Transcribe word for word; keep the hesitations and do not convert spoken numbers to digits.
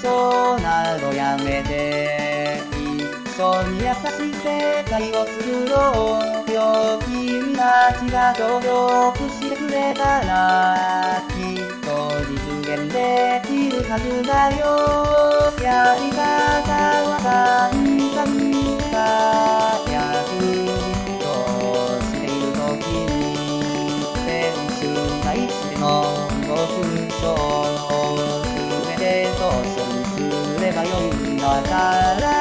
争などやめて一緒に優しい世界を作ろうよ。君たちが協力してくれたらきっと実現できるはずだよ。やり方は簡単さ。役にとしているときに練習大しての目標すべてと処理すればよいんだから